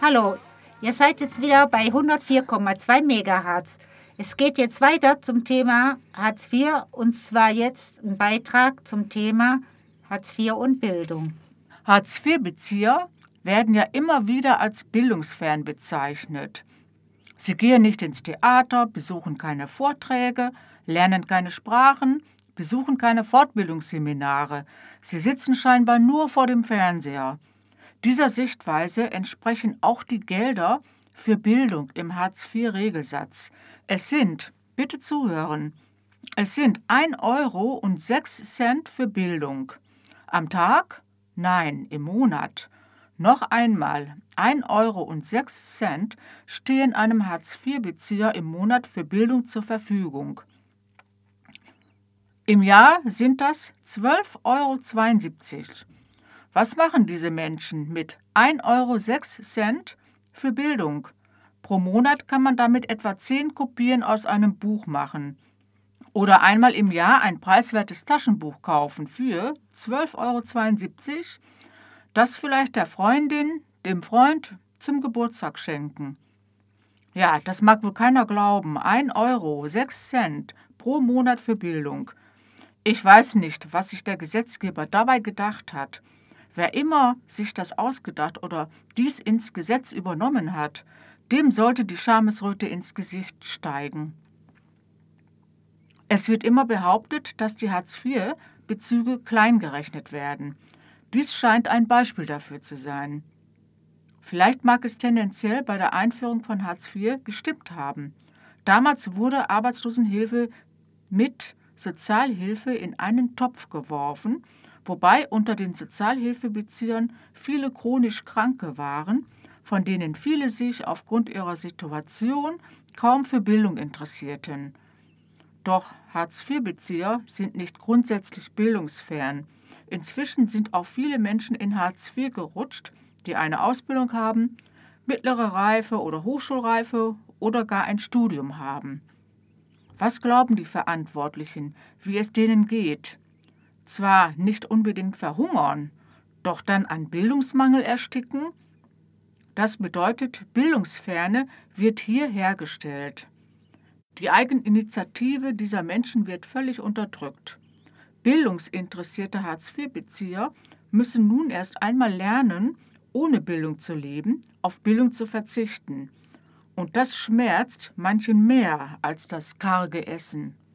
Hallo, ihr seid jetzt wieder bei 104,2 Megahertz. Es geht jetzt weiter zum Thema Hartz IV und zwar jetzt ein Beitrag zum Thema Hartz IV und Bildung. Hartz-IV-Bezieher werden ja immer wieder als bildungsfern bezeichnet. Sie gehen nicht ins Theater, besuchen keine Vorträge, lernen keine Sprachen, besuchen keine Fortbildungsseminare. Sie sitzen scheinbar nur vor dem Fernseher. Dieser Sichtweise entsprechen auch die Gelder für Bildung im Hartz-IV-Regelsatz. Es sind, bitte zuhören, es sind 1,06 € für Bildung. Am Tag? Nein, im Monat. Noch einmal, 1,06 € stehen einem Hartz-IV-Bezieher im Monat für Bildung zur Verfügung. Im Jahr sind das 12,72 € Was machen diese Menschen mit 1,06 € für Bildung? Pro Monat kann man damit etwa 10 Kopien aus einem Buch machen. Oder einmal im Jahr ein preiswertes Taschenbuch kaufen für 12,72 €, das vielleicht der Freundin, dem Freund zum Geburtstag schenken. Ja, das mag wohl keiner glauben. 1,06 € pro Monat für Bildung. Ich weiß nicht, was sich der Gesetzgeber dabei gedacht hat. Wer immer sich das ausgedacht oder dies ins Gesetz übernommen hat, dem sollte die Schamesröte ins Gesicht steigen. Es wird immer behauptet, dass die Hartz-IV-Bezüge klein gerechnet werden. Dies scheint ein Beispiel dafür zu sein. Vielleicht mag es tendenziell bei der Einführung von Hartz IV gestimmt haben. Damals wurde Arbeitslosenhilfe mit Sozialhilfe in einen Topf geworfen, wobei unter den Sozialhilfebeziehern viele chronisch Kranke waren, von denen viele sich aufgrund ihrer Situation kaum für Bildung interessierten. Doch Hartz-IV-Bezieher sind nicht grundsätzlich bildungsfern. Inzwischen sind auch viele Menschen in Hartz IV gerutscht, die eine Ausbildung haben, mittlere Reife oder Hochschulreife oder gar ein Studium haben. Was glauben die Verantwortlichen, wie es denen geht? Zwar nicht unbedingt verhungern, doch dann an Bildungsmangel ersticken? Das bedeutet, Bildungsferne wird hier hergestellt. Die Eigeninitiative dieser Menschen wird völlig unterdrückt. Bildungsinteressierte Hartz-IV-Bezieher müssen nun erst einmal lernen, ohne Bildung zu leben, auf Bildung zu verzichten. Und das schmerzt manchen mehr als das karge Essen.